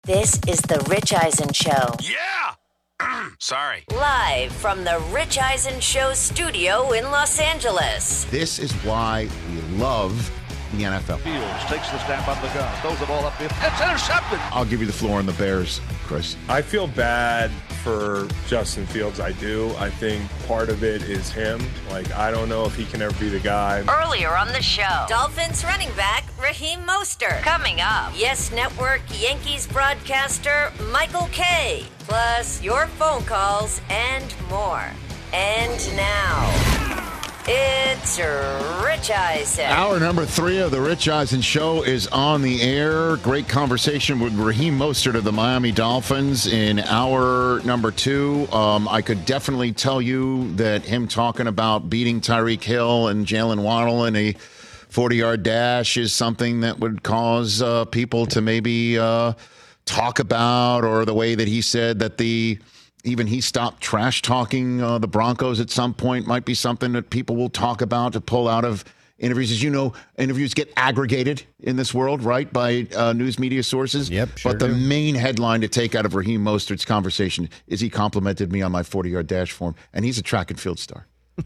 This is the Rich Eisen Show. Yeah! Sorry. Live from the Rich Eisen Show studio in Los Angeles. This is why we love the NFL. Fields takes the snap on the gun, throws it all up. It's intercepted. I'll give you the floor on the Bears, Chris. I feel bad for Justin Fields. I do. I think part of it is him. Like, I don't know if he can ever be the guy. Earlier on the show, Dolphins running back Raheem Mostert. Coming up, Yes Network Yankees broadcaster Michael Kay. Plus your phone calls and more. And now, it's Rich Eisen. Hour number 3 of the Rich Eisen Show is on the air. Great conversation with Raheem Mostert of the Miami Dolphins in hour number 2. I could definitely tell you that him talking about beating Tyreek Hill and Jalen Waddle in a 40-yard dash is something that would cause people to maybe talk about, or the way that he said that even he stopped trash talking the Broncos at some point might be something that people will talk about to pull out of interviews. As you know, interviews get aggregated in this world, right, by news media sources. Yep, sure But the do. main headline to take out of Raheem Mostert's conversation is he complimented me on my 40-yard dash form, and he's a track and field star.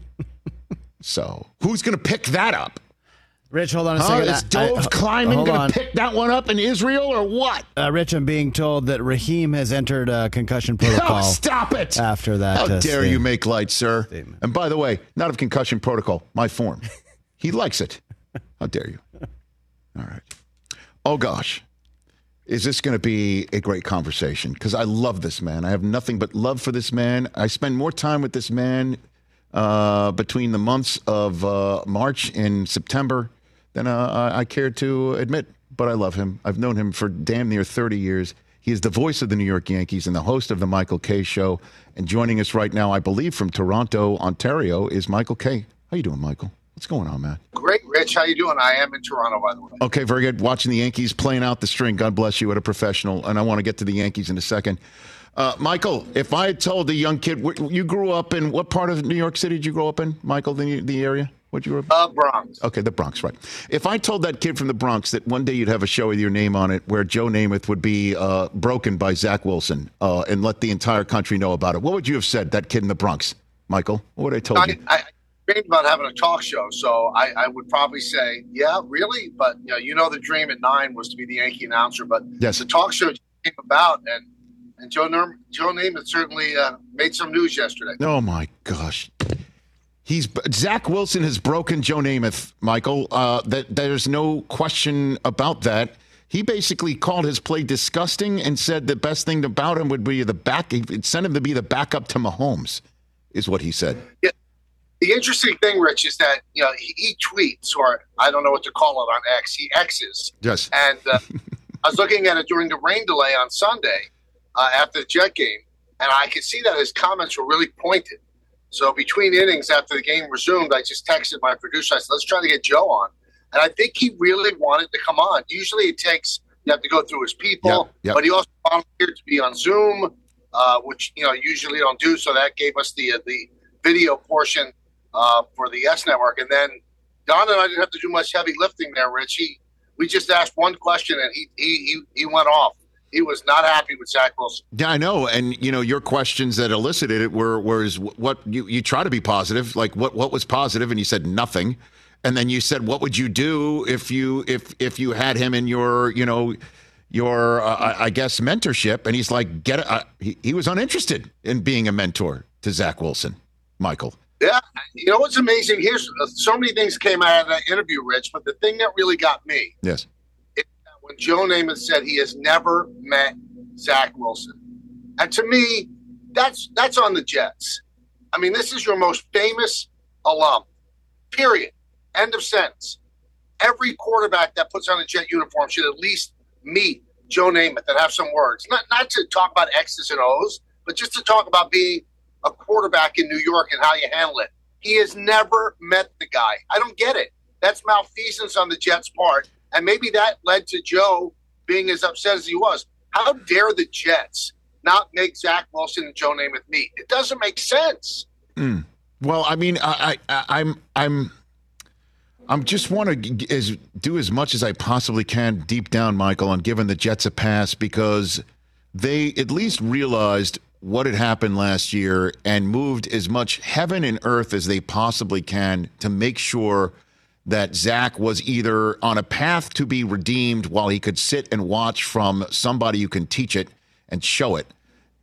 So who's going to pick that up? Rich, hold on a second. Is Dove Kleiman going on. to pick that one up in Israel or what? Rich, I'm being told that Raheem has entered a concussion protocol. Oh, stop it. After that. How dare thing. you make light, sir? Statement. And by the way, not of concussion protocol, my form. He likes it. How dare you? All right. Oh, gosh. Is this going to be a great conversation? Because I love this man. I have nothing but love for this man. I spend more time with this man between the months of March and September than I care to admit, but I love him. I've known him for damn near 30 years. He is the voice of the New York Yankees and the host of the Michael Kay Show. And joining us right now, I believe from Toronto, Ontario, is Michael Kay. How you doing, Michael? What's going on, man? Great, Rich. How you doing? I am in Toronto, by the way. Okay, very good. Watching the Yankees playing out the string. God bless you, what a professional. And I want to get to the Yankees in a second. Michael, if I had told a young kid, you grew up in what part of New York City did you grow up in, Michael, the area? What you grew up in? Bronx. Okay, the Bronx, right. If I told that kid from the Bronx that one day you'd have a show with your name on it where Joe Namath would be broken by Zach Wilson and let the entire country know about it, what would you have said, that kid in the Bronx, Michael? What would I told you? I dreamed about having a talk show, so I would probably say, yeah, really? But, you know the dream at 9 was to be the Yankee announcer, but Yes. the talk show came about, and Joe Namath certainly made some news yesterday. Oh, my gosh. Zach Wilson has broken Joe Namath, Michael. There's no question about that. He basically called his play disgusting and said the best thing about him would be he'd send him to be the backup to Mahomes, is what he said. Yeah. The interesting thing, Rich, is that he tweets, or I don't know what to call it on X. He X's. Yes. And I was looking at it during the rain delay on Sunday after the Jet game, and I could see that his comments were really pointed. So between innings, after the game resumed, I just texted my producer. I said, let's try to get Joe on. And I think he really wanted to come on. Usually you have to go through his people, Yep. but he also volunteered to be on Zoom, which, usually don't do. So that gave us the video portion for the Yes Network. And then Don and I didn't have to do much heavy lifting there, Rich. We just asked one question and he went off. He was not happy with Zach Wilson. Yeah, I know. And, your questions that elicited it were what you try to be positive, like what was positive, and you said nothing. And then you said, what would you do if you had him in your I guess, mentorship? And he's like, he was uninterested in being a mentor to Zach Wilson, Michael. Yeah. You know what's amazing? Here's so many things came out of that interview, Rich, but the thing that really got me. Yes. When Joe Namath said he has never met Zach Wilson. And to me, that's on the Jets. I mean, this is your most famous alum, period. End of sentence. Every quarterback that puts on a Jet uniform should at least meet Joe Namath and have some words. Not to talk about X's and O's, but just to talk about being a quarterback in New York and how you handle it. He has never met the guy. I don't get it. That's malfeasance on the Jets' part. And maybe that led to Joe being as upset as he was. How dare the Jets not make Zach Wilson and Joe Namath meet? It doesn't make sense. Well, I mean, I'm just want to do as much as I possibly can deep down, Michael, on giving the Jets a pass because they at least realized what had happened last year and moved as much heaven and earth as they possibly can to make sure that Zach was either on a path to be redeemed while he could sit and watch from somebody who can teach it and show it,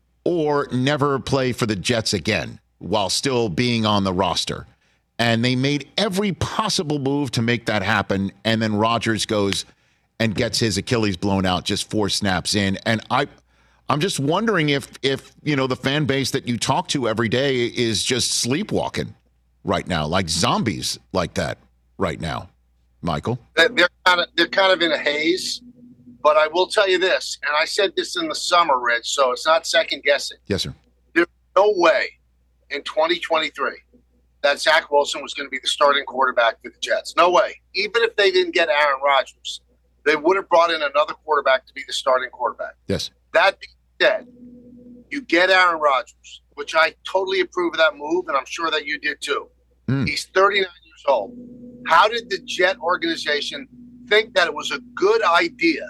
or never play for the Jets again while still being on the roster. And they made every possible move to make that happen. And then Rodgers goes and gets his Achilles blown out just 4 snaps in. And I'm just wondering if the fan base that you talk to every day is just sleepwalking right now, like zombies like that right now, Michael. They're kind of in a haze. But I will tell you this, and I said this in the summer, Rich, so it's not second guessing. Yes, sir. There's no way in 2023 that Zach Wilson was going to be the starting quarterback for the Jets. No way. Even if they didn't get Aaron Rodgers, they would have brought in another quarterback to be the starting quarterback. Yes. That being said, you get Aaron Rodgers, which I totally approve of that move, and I'm sure that you did too. He's 39 years old. How did the Jet organization think that it was a good idea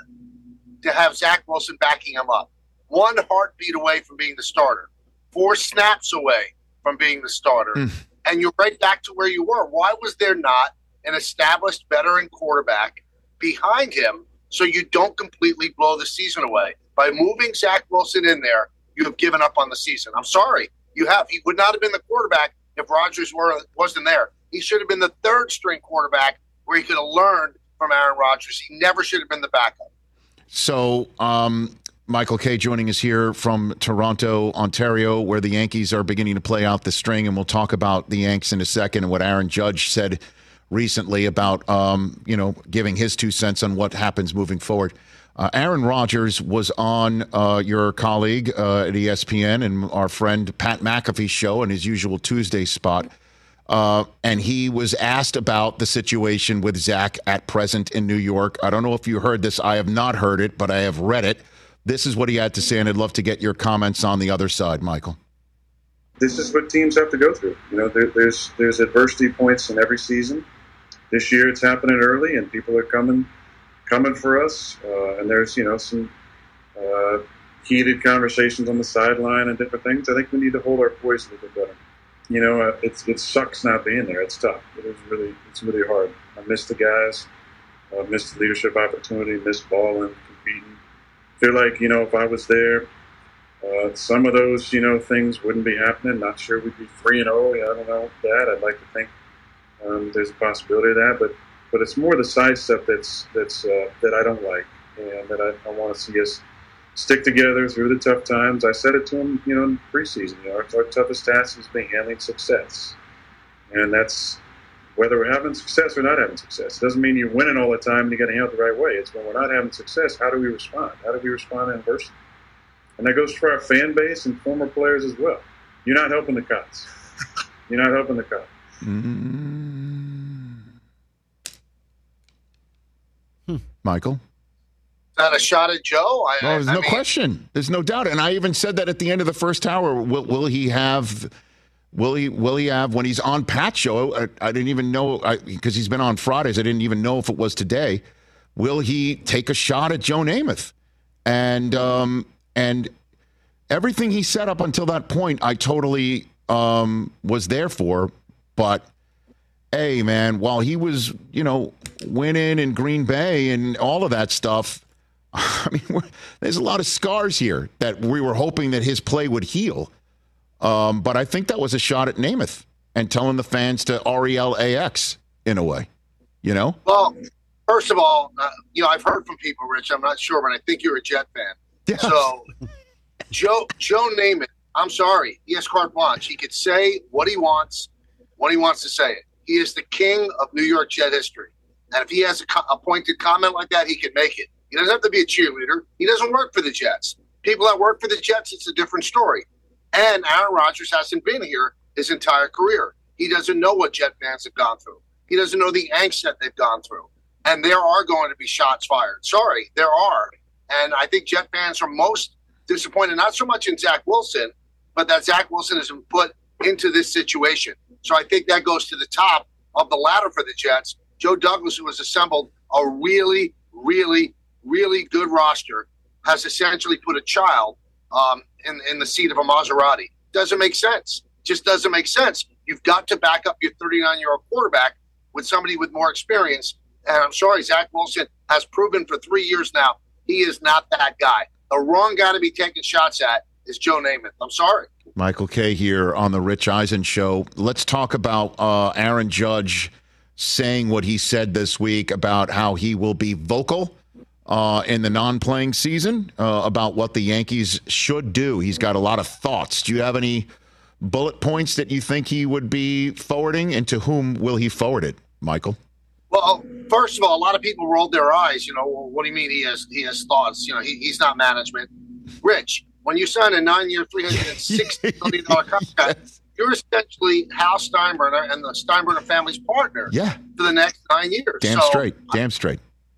to have Zach Wilson backing him up? 1 heartbeat away from being the starter, 4 snaps away from being the starter, and you're right back to where you were. Why was there not an established veteran quarterback behind him so you don't completely blow the season away? By moving Zach Wilson in there, you have given up on the season. I'm sorry. You have. He would not have been the quarterback if Rodgers wasn't there. He should have been the 3rd string quarterback where he could have learned from Aaron Rodgers. He never should have been the backup. So, Michael Kay joining us here from Toronto, Ontario, where the Yankees are beginning to play out the string, and we'll talk about the Yanks in a second and what Aaron Judge said recently about, giving his 2 cents on what happens moving forward. Aaron Rodgers was on your colleague at ESPN and our friend Pat McAfee's show in his usual Tuesday spot. And he was asked about the situation with Zach at present in New York. I don't know if you heard this. I have not heard it, but I have read it. This is what he had to say, and I'd love to get your comments on the other side, Michael. This is what teams have to go through. There's adversity points in every season. This year it's happening early, and people are coming for us. And there's, some heated conversations on the sideline and different things. I think we need to hold our poise a little bit better. It sucks not being there. It's tough. It's really hard. I miss the guys. I missed the leadership opportunity, missed balling, competing. Feel like, if I was there, some of those, things wouldn't be happening. Not sure we'd be 3-0. I don't know that. I'd like to think there's a possibility of that. But it's more the side stuff that I don't like, and that I want to see us stick together through the tough times. I said it to him, in preseason. Our toughest task is being handling success, and that's whether we're having success or not having success. It doesn't mean you're winning all the time and you got to handle it the right way. It's when we're not having success, how do we respond? How do we respond in adversity? And that goes for our fan base and former players as well. You're not helping the cause. You're not helping the cause. Michael? Not a shot at Joe? There's no question. There's no doubt. And I even said that at the end of the first hour. Will he have when he's on Pat's show? I didn't even know, because he's been on Fridays. I didn't even know if it was today. Will he take a shot at Joe Namath? And everything he said up until that point, I totally was there for. But hey, man, while he was, winning in Green Bay and all of that stuff, I mean, there's a lot of scars here that we were hoping that his play would heal. But I think that was a shot at Namath and telling the fans to RELAX in a way, Well, first of all, I've heard from people, Rich, I'm not sure, but I think you're a Jet fan. Yeah. So Joe Namath, I'm sorry, he has carte blanche. He could say what he wants when he wants to say it. He is the king of New York Jet history. And if he has a pointed comment like that, he can make it. He doesn't have to be a cheerleader. He doesn't work for the Jets. People that work for the Jets, it's a different story. And Aaron Rodgers hasn't been here his entire career. He doesn't know what Jet fans have gone through. He doesn't know the angst that they've gone through. And there are going to be shots fired. Sorry, there are. And I think Jet fans are most disappointed, not so much in Zach Wilson, but that Zach Wilson has been put into this situation. So I think that goes to the top of the ladder for the Jets. Joe Douglas, who has assembled a really, really, really good roster, has essentially put a child in the seat of a Maserati. Doesn't make sense. Just doesn't make sense. You've got to back up your 39-year-old quarterback with somebody with more experience. And I'm sorry, Zach Wilson has proven for 3 years now he is not that guy. The wrong guy to be taking shots at is Joe Namath. I'm sorry. Michael Kay here on the Rich Eisen Show. Let's talk about Aaron Judge saying what he said this week about how he will be vocal in the non-playing season about what the Yankees should do. He's got a lot of thoughts. Do you have any bullet points that you think he would be forwarding, and to whom will he forward it, Michael? Well, first of all, a lot of people rolled their eyes. Well, what do you mean he has thoughts? He's not management. Rich, when you sign a 9-year, $360 million contract, yes, you're essentially Hal Steinbrenner and the Steinbrenner family's partner for the next 9 years. Damn straight.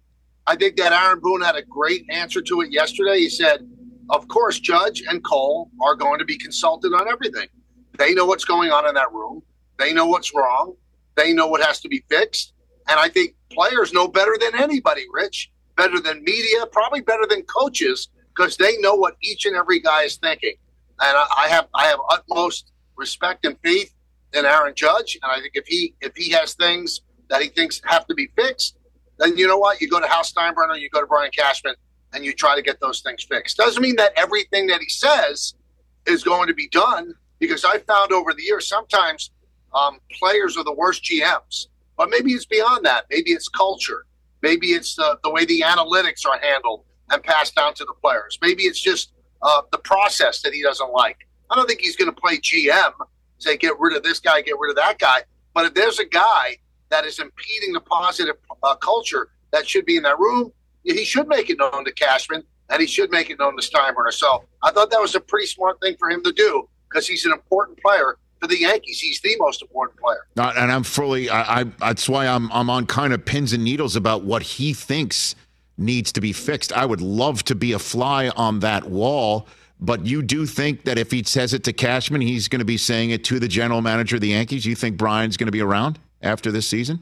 I think that Aaron Boone had a great answer to it yesterday. He said, of course, Judge and Cole are going to be consulted on everything. They know what's going on in that room. They know what's wrong. They know what has to be fixed. And I think players know better than anybody, Rich, better than media, probably better than coaches, because they know what each and every guy is thinking. And I have utmost respect and faith in Aaron Judge. And I think if he has things that he thinks have to be fixed, then you know what? You go to Hal Steinbrenner, you go to Brian Cashman, and you try to get those things fixed. Doesn't mean that everything that he says is going to be done, because I found over the years sometimes players are the worst GMs. But maybe it's beyond that. Maybe it's culture. Maybe it's the way the analytics are handled and passed down to the players. Maybe it's just the process that he doesn't like. I don't think he's going to play GM, say get rid of this guy, get rid of that guy. But if there's a guy that is impeding the positive culture that should be in that room, he should make it known to Cashman, and he should make it known to Steinbrenner. So I thought that was a pretty smart thing for him to do, because he's an important player for the Yankees. He's the most important player. And I'm fully, that's why I'm on kind of pins and needles about what he thinks needs to be fixed. I would love to be a fly on that wall, but you do think that if he says it to Cashman, he's going to be saying it to the general manager of the Yankees? You think Brian's going to be around after this season?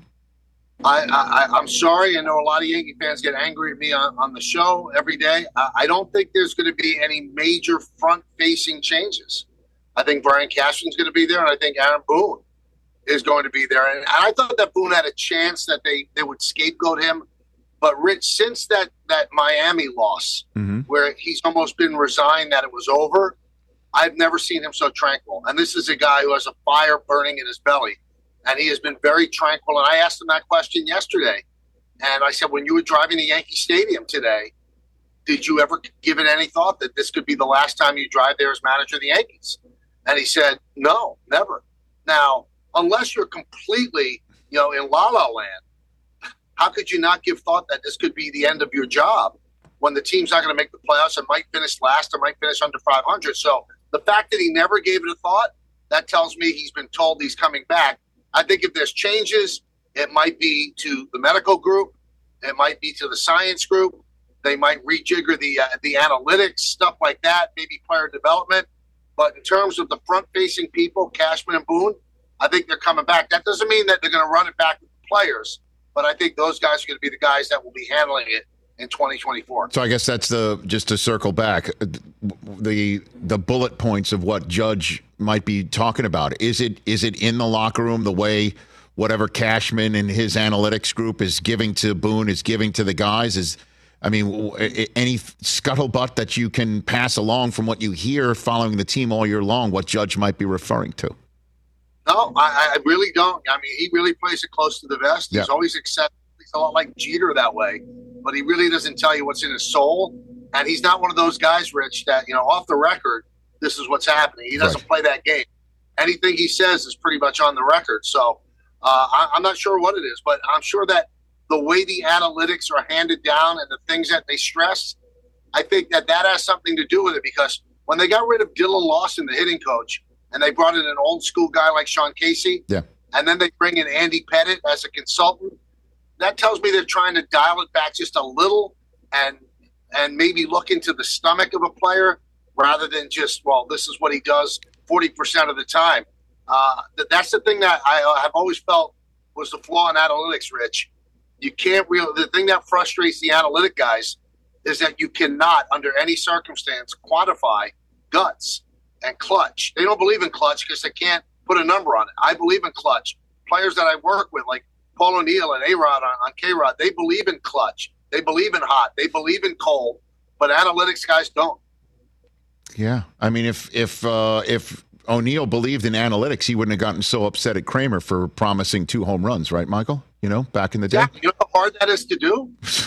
I'm sorry. I know a lot of Yankee fans get angry at me on the show every day. I don't think there's going to be any major front-facing changes. I think Brian Cashman's going to be there, and I think Aaron Boone is going to be there. And I thought that Boone had a chance that they would scapegoat him. But, Rich, since that Miami loss, where he's almost been resigned that it was over, I've never seen him so tranquil. And this is a guy who has a fire burning in his belly, and he has been very tranquil. And I asked him that question yesterday, and I said, when you were driving to Yankee Stadium today, did you ever give it any thought that this could be the last time you drive there as manager of the Yankees? And he said, no, never. Now, unless you're completely, in la-la land, how could you not give thought that this could be the end of your job when the team's not going to make the playoffs and might finish last or might finish under 500? So the fact that he never gave it a thought, that tells me he's been told he's coming back. I think if there's changes, it might be to the medical group. It might be to the science group. They might rejigger the analytics, stuff like that, maybe player development. But in terms of the front-facing people, Cashman and Boone, I think they're coming back. That doesn't mean that they're going to run it back with the players, but I think those guys are going to be the guys that will be handling it in 2024. So I guess that's just to circle back, the bullet points of what Judge might be talking about. Is it in the locker room the way whatever Cashman and his analytics group is giving to Boone is giving to the guys? Any scuttlebutt that you can pass along from what you hear following the team all year long, what Judge might be referring to? No, I really don't. He really plays it close to the vest. He's always accepted. He's a lot like Jeter that way, but he really doesn't tell you what's in his soul. And he's not one of those guys, Rich, that, off the record, this is what's happening. He doesn't play that game. Anything he says is pretty much on the record. So I'm not sure what it is, but I'm sure that the way the analytics are handed down and the things that they stress, I think that has something to do with it, because when they got rid of Dylan Lawson, the hitting coach, and they brought in an old school guy like Sean Casey, and then they bring in Andy Pettit as a consultant, that tells me they're trying to dial it back just a little and maybe look into the stomach of a player rather than just, this is what he does 40% of the time. That's the thing that I have always felt was the flaw in analytics, Rich. You can't the thing that frustrates the analytic guys is that you cannot, under any circumstance, quantify guts and clutch. They don't believe in clutch because they can't put a number on it. I believe in clutch. Players that I work with, like Paul O'Neill and A-Rod on K-Rod, they believe in clutch. They believe in hot. They believe in cold. But analytics guys don't. Yeah. I mean, if O'Neill believed in analytics, he wouldn't have gotten so upset at Kramer for promising 2 home runs, right, Michael? You know, back in the day. Yeah, you know how hard that is to do?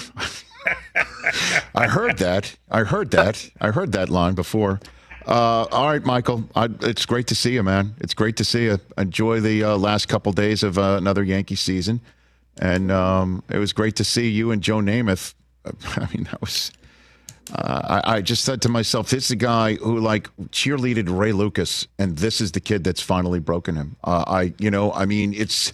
I heard that. I heard that line before. All right, Michael. It's great to see you, man. It's great to see you. Enjoy the last couple days of another Yankee season. And it was great to see you and Joe Namath. I mean, that was... I just said to myself, this is a guy who cheerleaded Ray Lucas, and this is the kid that's finally broken him. It's,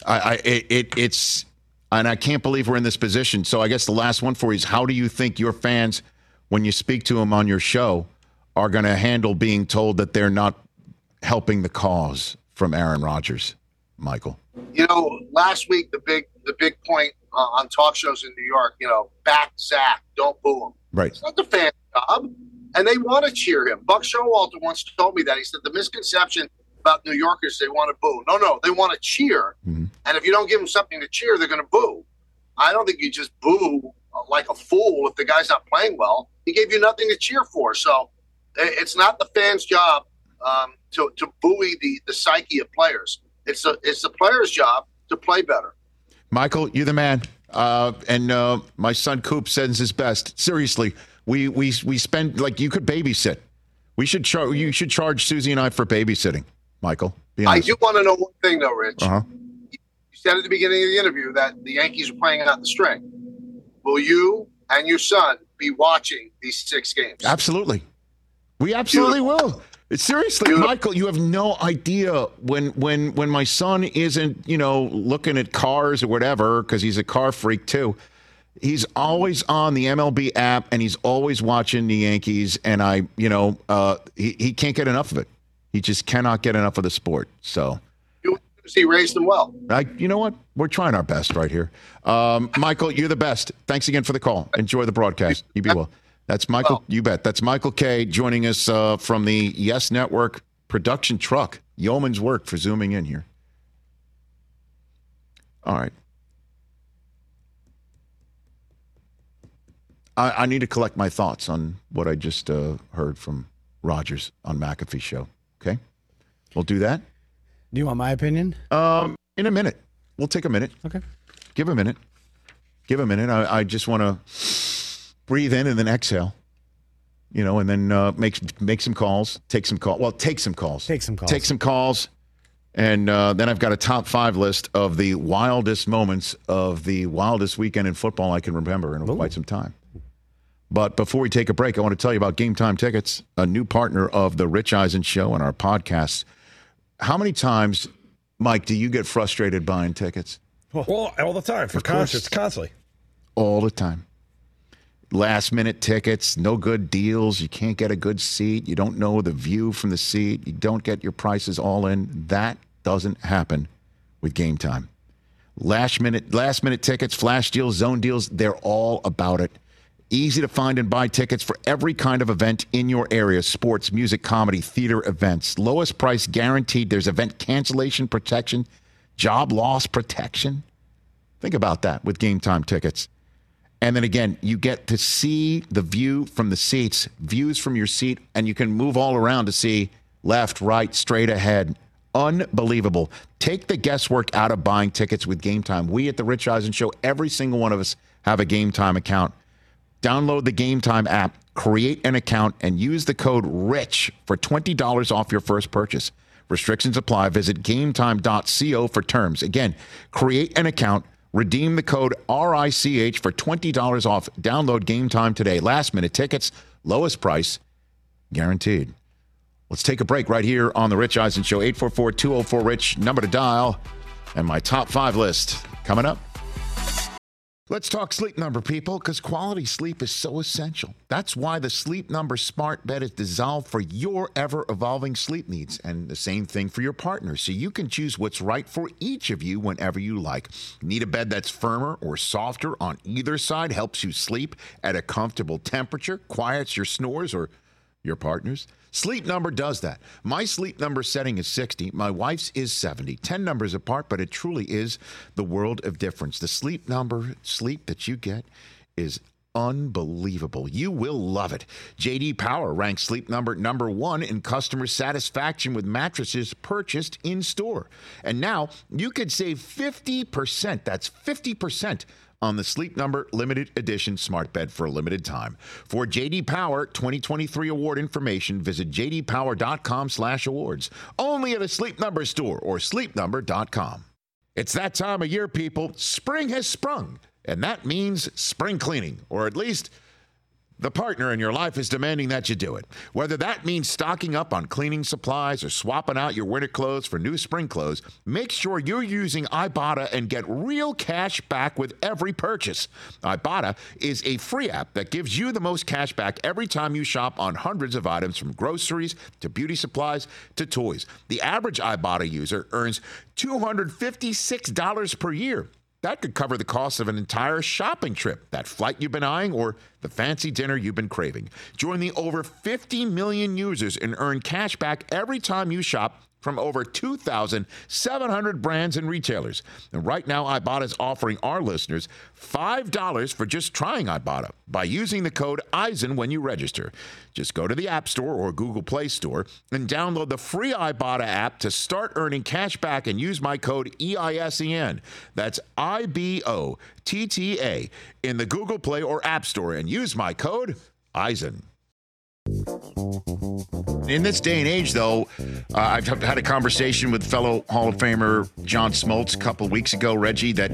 and I can't believe we're in this position. So I guess the last one for you is, how do you think your fans, when you speak to them on your show, are going to handle being told that they're not helping the cause from Aaron Rodgers, Michael? You know, last week the big point on talk shows in New York, back Zach, don't boo him. Right. It's not the fan job, and they want to cheer him. Buck Showalter once told me that. He said the misconception about New Yorkers, they want to boo. No, they want to cheer. Mm-hmm. And if you don't give them something to cheer, they're going to boo. I don't think you just boo like a fool if the guy's not playing well. He gave you nothing to cheer for. So it's not the fans' job to buoy the psyche of players. It's the players' job to play better. Michael, you're the man. And my son Coop sends his best. Seriously, we spend, you could babysit. You should charge Susie and I for babysitting, Michael. I do want to know one thing, though, Rich. Uh-huh. You said at the beginning of the interview that the Yankees are playing out the string. Will you and your son be watching these 6 games? Absolutely. We absolutely will. Seriously, Michael, you have no idea when my son isn't, looking at cars or whatever, because he's a car freak too. He's always on the MLB app and he's always watching the Yankees. And he can't get enough of it. He just cannot get enough of the sport. So he raised him well. You know what? We're trying our best right here. Michael, you're the best. Thanks again for the call. Enjoy the broadcast. You be well. That's Michael. Oh. You bet. That's Michael Kay joining us from the Yes Network production truck. Yeoman's work for zooming in here. All right. I need to collect my thoughts on what I just heard from Rodgers on McAfee's show. Okay? We'll do that. Do you want my opinion? In a minute. We'll take a minute. Okay. Give a minute. I just want to breathe in and then exhale, and then make some calls, take some calls. Well, take some calls. Take some calls. And then I've got a top 5 list of the wildest moments of the wildest weekend in football I can remember in quite some time. But before we take a break, I want to tell you about Game Time Tickets, a new partner of the Rich Eisen Show and our podcasts. How many times, Mike, do you get frustrated buying tickets? Well, all the time for concerts, constantly. All the time. Last-minute tickets, no good deals. You can't get a good seat. You don't know the view from the seat. You don't get your prices all in. That doesn't happen with Game Time. Last-minute tickets, flash deals, zone deals, they're all about it. Easy to find and buy tickets for every kind of event in your area. Sports, music, comedy, theater events. Lowest price guaranteed. There's event cancellation protection, job loss protection. Think about that with Game Time tickets. And then again, you get to see the view from the seats, views from your seat, and you can move all around to see left, right, straight ahead. Unbelievable. Take the guesswork out of buying tickets with Game Time. We at the Rich Eisen Show, every single one of us have a Game Time account. Download the Game Time app, create an account, and use the code RICH for $20 off your first purchase. Restrictions apply. Visit gametime.co for terms. Again, create an account, redeem the code RICH for $20 off. Download Game Time today. Last-minute tickets, lowest price, guaranteed. Let's take a break right here on the Rich Eisen Show. 844-204-RICH, number to dial, and my top 5 list coming up. Let's talk Sleep Number, people, because quality sleep is so essential. That's why the Sleep Number smart bed is designed for your ever-evolving sleep needs, and the same thing for your partner, so you can choose what's right for each of you whenever you like. Need a bed that's firmer or softer on either side, helps you sleep at a comfortable temperature, quiets your snores or your partner's? Sleep Number does that. My Sleep Number setting is 60. My wife's is 70. 10 numbers apart, but it truly is the world of difference. The Sleep Number sleep that you get is unbelievable. You will love it. J.D. Power ranks Sleep Number number 1 in customer satisfaction with mattresses purchased in store. And now you could save 50%. That's 50% on the Sleep Number limited edition smart bed for a limited time. For J.D. Power 2023 award information, visit jdpower.com/awards. Only at a Sleep Number store or sleepnumber.com. It's that time of year, people. Spring has sprung, and that means spring cleaning, or at least the partner in your life is demanding that you do it. Whether that means stocking up on cleaning supplies or swapping out your winter clothes for new spring clothes, make sure you're using Ibotta and get real cash back with every purchase. Ibotta is a free app that gives you the most cash back every time you shop on hundreds of items, from groceries to beauty supplies to toys. The average Ibotta user earns $256 per year. That could cover the cost of an entire shopping trip, that flight you've been eyeing, or the fancy dinner you've been craving. Join the over 50 million users and earn cash back every time you shop from over 2,700 brands and retailers. And right now, Ibotta is offering our listeners $5 for just trying Ibotta by using the code EISEN when you register. Just go to the App Store or Google Play Store and download the free Ibotta app to start earning cash back and use my code EISEN. That's IBOTTA in the Google Play or App Store and use my code EISEN. In this day and age, though, I've had a conversation with fellow Hall of Famer John Smoltz a couple of weeks ago, Reggie, that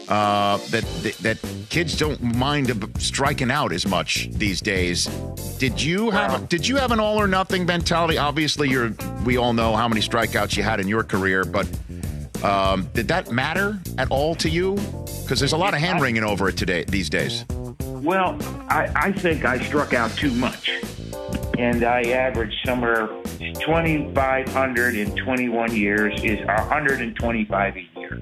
kids don't mind striking out as much these days. Did you have an all or nothing mentality? Obviously, we all know how many strikeouts you had in your career, but did that matter at all to you? Because there's a lot of hand wringing over it these days. Well, I think I struck out too much. And I averaged somewhere 2,500 in 21 years is 125 a year.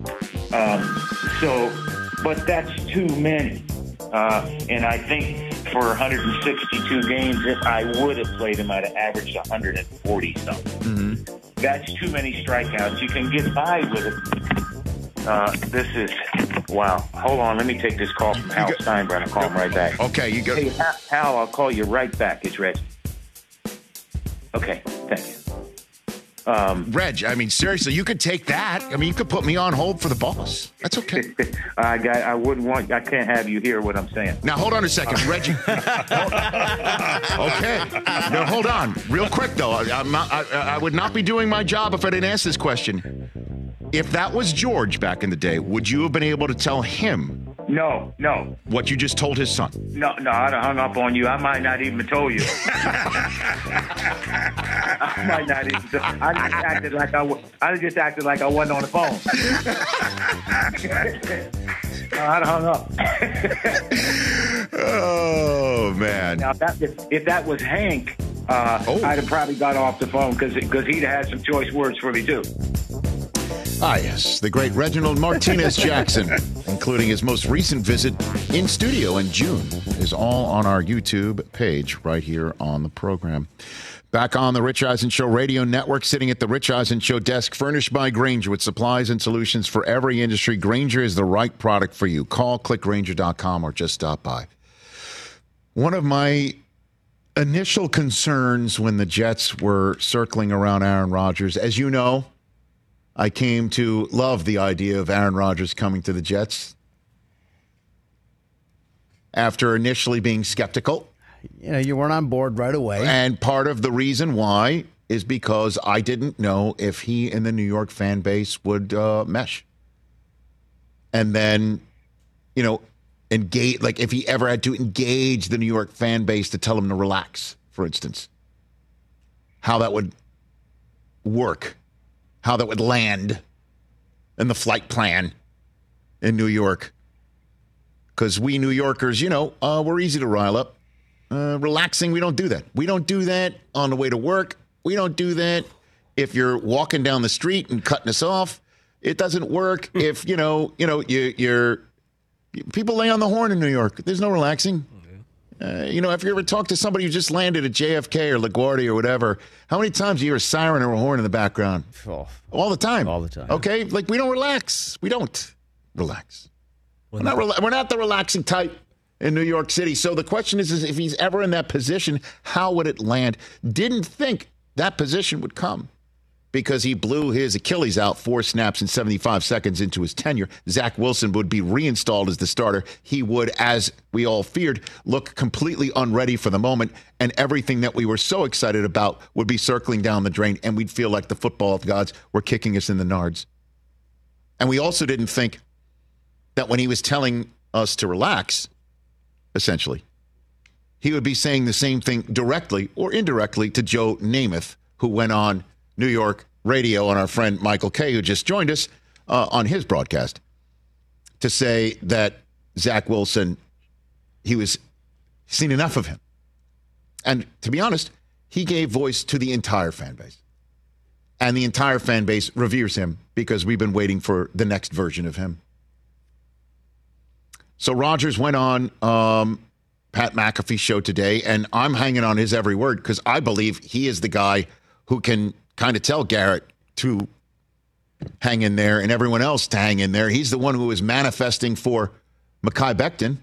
But that's too many. And I think for 162 games, if I would have played them, I'd have averaged 140 something. Mm-hmm. That's too many strikeouts. You can get by with it. This is, wow. Hold on. Let me take this call from Hal Steinbrenner. I'll call him right back. Okay, you go. Hey, Hal, I'll call you right back. It's Reggie. Okay, thank you. Reg, I mean, seriously, you could take that. I mean, you could put me on hold for the boss. That's okay. I can't have you hear what I'm saying. Now, hold on a second, Reggie. Okay. Now, hold on. Real quick, though. I would not be doing my job if I didn't ask this question. If that was George back in the day, would you have been able to tell him? No. What you just told his son? No, I'd have hung up on you. I might not even have told you. I might not even. I just acted like I wasn't on the phone. I'd have hung up. Oh man! Now, if that was Hank, I'd have probably got off the phone because he'd have had some choice words for me too. Ah, yes, the great Reginald Martinez Jackson, including his most recent visit in studio in June, is all on our YouTube page right here on the program. Back on the Rich Eisen Show radio network, sitting at the Rich Eisen Show desk, furnished by Grainger with supplies and solutions for every industry. Grainger is the right product for you. Call, click Grainger.com, or just stop by. One of my initial concerns when the Jets were circling around Aaron Rodgers, as you know, I came to love the idea of Aaron Rodgers coming to the Jets after initially being skeptical. You weren't on board right away. And part of the reason why is because I didn't know if he and the New York fan base would mesh. And then, engage, like if he ever had to engage the New York fan base to tell him to relax, for instance, how that would work. How that would land in the flight plan in New York. because we New Yorkers, we're easy to rile up. Relaxing, we don't do that. We don't do that on the way to work. We don't do that if you're walking down the street and cutting us off. It doesn't work if, you're people lay on the horn in New York. There's no relaxing. If you ever talk to somebody who just landed at JFK or LaGuardia or whatever, how many times do you hear a siren or a horn in the background? All the time. All the time. Okay? Like, we don't relax. We don't relax. We're not the relaxing type in New York City. So the question is if he's ever in that position, how would it land? Didn't think that position would come because he blew his Achilles out 4 snaps and 75 seconds into his tenure. Zach Wilson would be reinstalled as the starter. He would, as we all feared, look completely unready for the moment, and everything that we were so excited about would be circling down the drain, and we'd feel like the football gods were kicking us in the nards. And we also didn't think that when he was telling us to relax, essentially, he would be saying the same thing directly or indirectly to Joe Namath, who went on New York radio and our friend Michael Kay, who just joined us on his broadcast, to say that Zach Wilson, he's seen enough of him. And to be honest, he gave voice to the entire fan base. And the entire fan base reveres him because we've been waiting for the next version of him. So Rodgers went on Pat McAfee's show today, and I'm hanging on his every word because I believe he is the guy who can kind of tell Garrett to hang in there and everyone else to hang in there. He's the one who is manifesting for Mekhi Becton,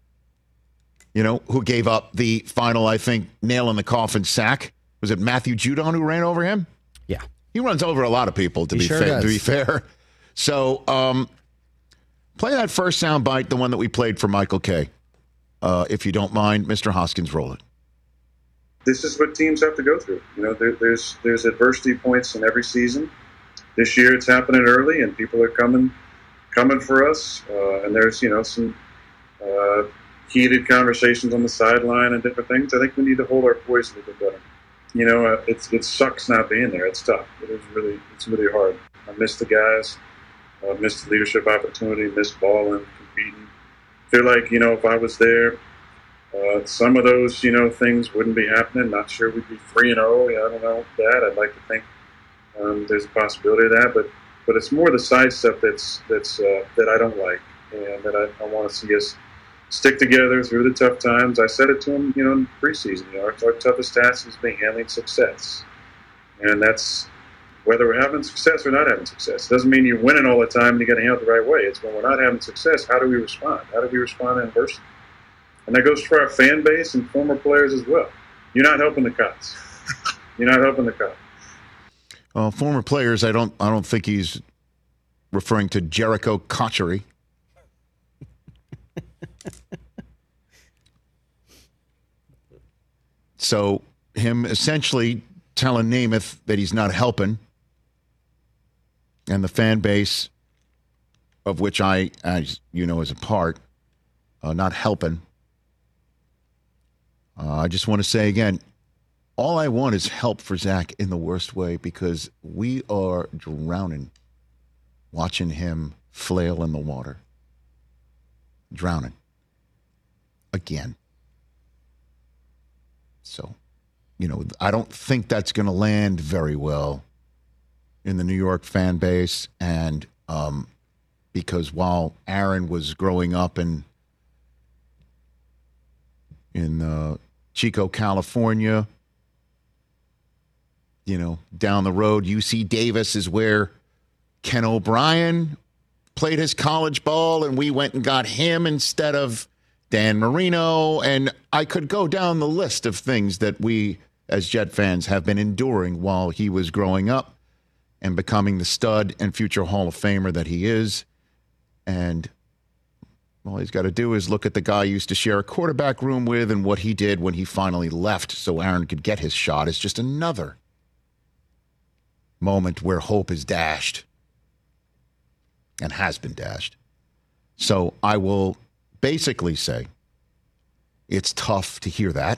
who gave up the final, I think, nail in the coffin sack. Was it Matthew Judon who ran over him? Yeah. He runs over a lot of people, to be fair. So play that first soundbite, the one that we played for Michael Kay. If you don't mind, Mr. Hoskins, roll it. This is what teams have to go through. There's adversity points in every season. This year it's happening early, and people are coming for us. And there's some heated conversations on the sideline and different things. I think we need to hold our poise a little bit better. It sucks not being there. It's tough. It's really hard. I miss the guys. I missed the leadership opportunity. Missed balling, competing. Feel like if I was there, some of those things wouldn't be happening. Not sure we'd be 3-0. I don't know that. I'd like to think there's a possibility of that, but it's more the side stuff that I don't like, and that I want to see us stick together through the tough times. I said it to him, in preseason. Our toughest task is being handling success, and that's whether we're having success or not having success. It doesn't mean you're winning all the time and you got to handle it the right way. It's when we're not having success, how do we respond? How do we respond in adversity? And that goes for our fan base and former players as well. You're not helping the cops. You're not helping the cops. Former players, I don't think he's referring to Jericho Cotchery. So him essentially telling Namath that he's not helping, and the fan base, of which I, as you know, is a part, not helping. I just want to say again, all I want is help for Zach in the worst way, because we are drowning watching him flail in the water. Drowning. Again. So, I don't think that's going to land very well in the New York fan base. And because while Aaron was growing up in Chico, California, down the road, UC Davis is where Ken O'Brien played his college ball, and we went and got him instead of Dan Marino. And I could go down the list of things that we, as Jet fans, have been enduring while he was growing up and becoming the stud and future Hall of Famer that he is. And all he's got to do is look at the guy he used to share a quarterback room with and what he did when he finally left so Aaron could get his shot. It's just another moment where hope is dashed and has been dashed. So I will basically say it's tough to hear that.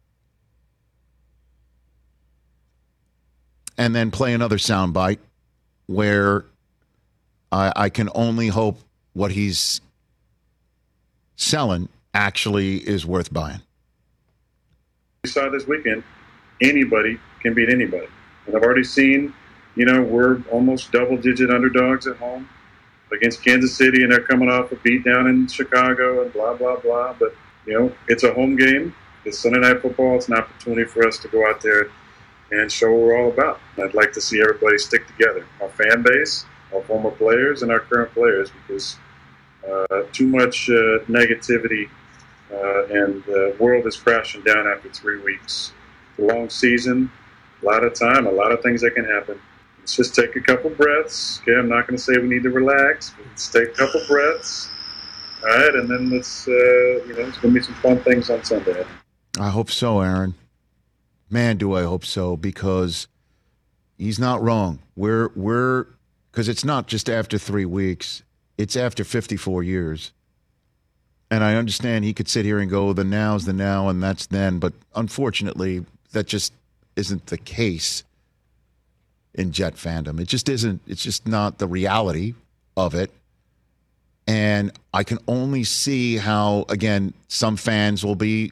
And then play another soundbite where I can only hope what he's selling actually is worth buying. We saw this weekend, anybody can beat anybody. And I've already seen, we're almost double-digit underdogs at home against Kansas City, and they're coming off a beat down in Chicago and blah, blah, blah. But, it's a home game. It's Sunday Night Football. It's an opportunity for us to go out there and show what we're all about. And I'd like to see everybody stick together, our fan base, our former players, and our current players, because too much negativity and the world is crashing down after 3 weeks. It's a long season, a lot of time, a lot of things that can happen. Let's just take a couple breaths. Okay, I'm not going to say we need to relax, but let's take a couple breaths. All right, and then let's, it's going to be some fun things on Sunday. I hope so, Aaron. Man, do I hope so, because he's not wrong. We're because it's not just after 3 weeks. It's after 54 years. And I understand he could sit here and go, the now's the now and that's then. But unfortunately, that just isn't the case in Jet fandom. It just isn't. It's just not the reality of it. And I can only see how, again, some fans will be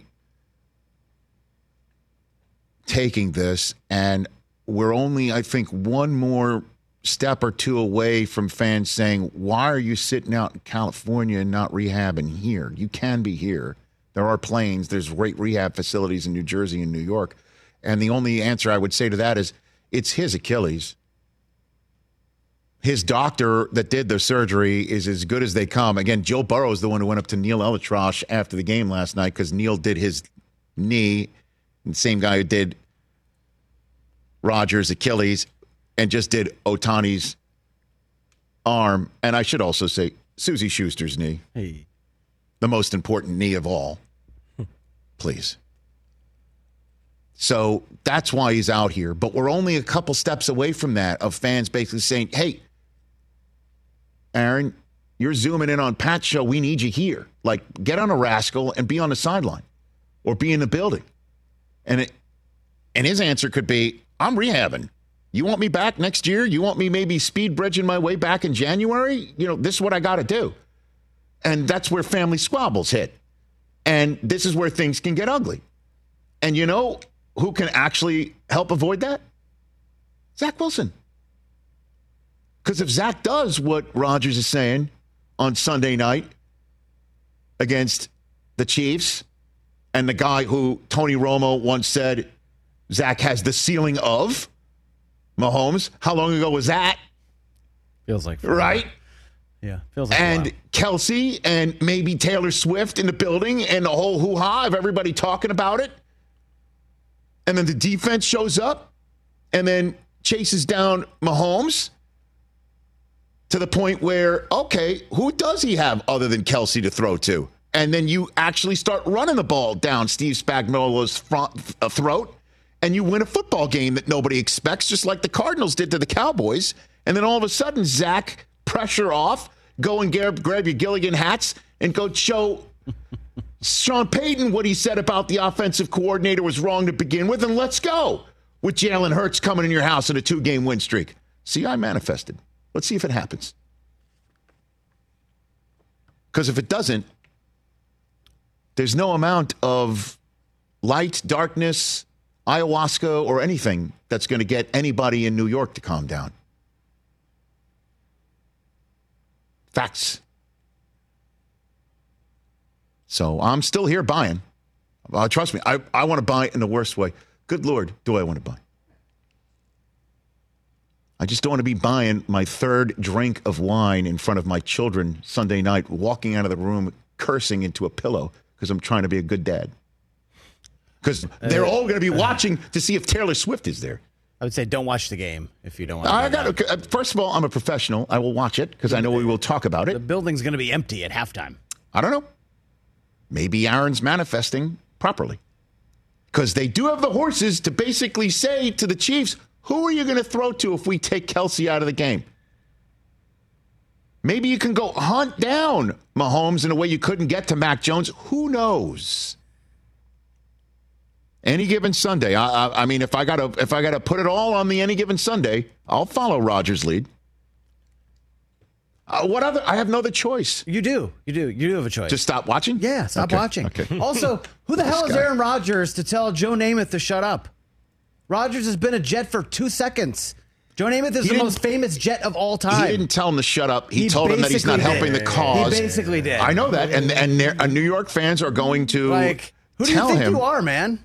taking this. And we're only, I think, one more step or two away from fans saying, why are you sitting out in California and not rehabbing here? You can be here. There are planes. There's great rehab facilities in New Jersey and New York. And the only answer I would say to that is it's his Achilles. His doctor that did the surgery is as good as they come. Again, Joe Burrow is the one who went up to Neil Elitrosh after the game last night because Neil did his knee, the same guy who did Rodgers' Achilles, and just did Ohtani's arm. And I should also say Susie Schuster's knee. Hey. The most important knee of all. Please. So that's why he's out here. But we're only a couple steps away from that, of fans basically saying, hey, Aaron, you're zooming in on Pat's show. We need you here. Like, get on a rascal and be on the sideline or be in the building. And his answer could be, I'm rehabbing. You want me back next year? You want me maybe speed bridging my way back in January? This is what I got to do. And that's where family squabbles hit. And this is where things can get ugly. And you know who can actually help avoid that? Zach Wilson. Because if Zach does what Rodgers is saying on Sunday night against the Chiefs, and the guy who Tony Romo once said Zach has the ceiling of Mahomes. How long ago was that? Feels like right? Yeah, feels like and Kelsey and maybe Taylor Swift in the building and the whole hoo-ha of everybody talking about it. And then the defense shows up and then chases down Mahomes to the point where, okay, who does he have other than Kelsey to throw to? And then you actually start running the ball down Steve Spagnuolo's throat, and you win a football game that nobody expects, just like the Cardinals did to the Cowboys. And then all of a sudden, Zach, pressure off, go and grab your Gilligan hats and go show Sean Payton what he said about the offensive coordinator was wrong to begin with, and let's go with Jalen Hurts coming in your house in a 2-game win streak. See, I manifested. Let's see if it happens. Because if it doesn't, there's no amount of light, darkness, ayahuasca, or anything that's going to get anybody in New York to calm down. Facts. So I'm still here buying. Trust me, I want to buy in the worst way. Good Lord, do I want to buy? I just don't want to be buying my third drink of wine in front of my children Sunday night, walking out of the room cursing into a pillow because I'm trying to be a good dad. Because they're all going to be watching to see if Taylor Swift is there. I would say don't watch the game if you don't want to. First of all, I'm a professional. I will watch it because I know we will talk about it. The building's going to be empty at halftime. I don't know. Maybe Aaron's manifesting properly. Because they do have the horses to basically say to the Chiefs, who are you going to throw to if we take Kelsey out of the game? Maybe you can go hunt down Mahomes in a way you couldn't get to Mac Jones. Who knows? Any given Sunday. I mean, if I gotta put it all on the any given Sunday, I'll follow Rodgers' lead. What other? I have no other choice. You do have a choice. Just stop watching? Yeah, stop watching. Okay. Also, who the hell is Aaron Rodgers to tell Joe Namath to shut up? Rodgers has been a Jet for 2 seconons. Joe Namath is the most famous Jet of all time. He didn't tell him to shut up. He told him that he's not helping the cause. He basically did. I know that, and New York fans are going to who do you think you are, man?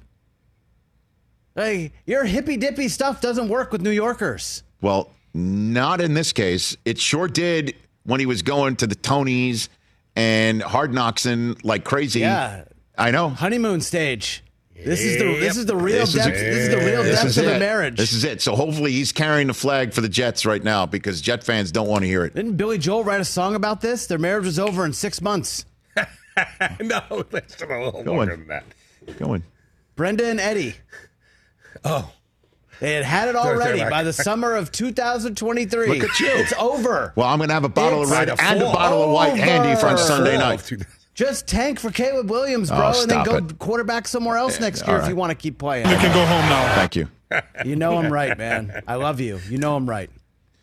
Your hippy dippy stuff doesn't work with New Yorkers. Well, not in this case. It sure did when he was going to the Tonys and hard knocksing like crazy. Yeah, I know. Honeymoon stage. This is the real depth. This is the real depth of the marriage. This is it. So hopefully he's carrying the flag for the Jets right now because Jet fans don't want to hear it. Didn't Billy Joel write a song about this? Their marriage was over in 6 months. No, that's a little longer than that. Go on. Brenda and Eddie. Oh. They had it already by the summer of 2023. Look at you. It's over. Well, I'm going to have a bottle of red and a bottle of white handy for Sunday night. Just tank for Caleb Williams, bro, and then go quarterback somewhere else next year if you want to keep playing. You can go home now. Thank you. You know I'm right, man. I love you. You know I'm right.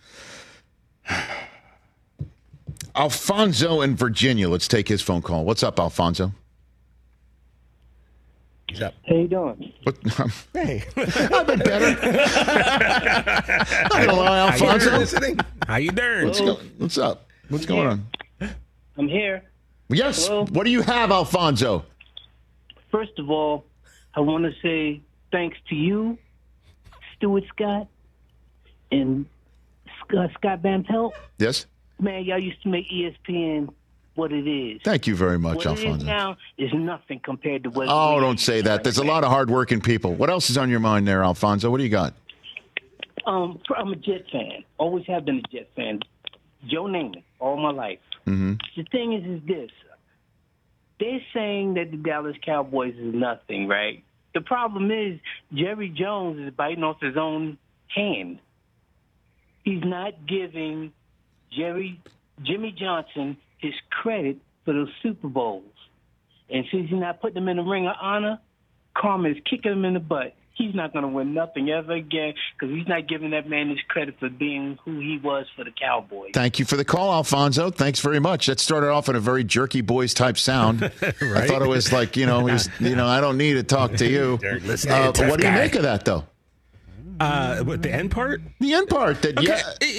Alfonso in Virginia. Let's take his phone call. What's up, Alfonso? How you doing? Hey, I've been better. Hello, Alfonso. How you doing? What's up? What's going on? I'm here. Yes. Hello? What do you have, Alfonso? First of all, I want to say thanks to you, Stuart Scott, and Scott Van Pelt. Yes. Man, y'all used to make ESPN what it is. Thank you very much, what Alfonso. What it is now is nothing compared to what. Oh, don't say that. There's a lot of hardworking people. What else is on your mind there, Alfonso? What do you got? I'm a Jet fan. Always have been a Jet fan. Joe Namath, all my life. Mm-hmm. The thing is this. They're saying that the Dallas Cowboys is nothing, right? The problem is Jerry Jones is biting off his own hand. He's not giving Jimmy Johnson his credit for those Super Bowls. And since he's not putting them in the ring of honor, karma is kicking him in the butt. He's not going to win nothing ever again because he's not giving that man his credit for being who he was for the Cowboys. Thank you for the call, Alfonso. Thanks very much. That started off in a very Jerky Boys type sound. Right? I thought it was like, I don't need to talk to you. What do you make of that, though? What, the end part? The end part. That, okay.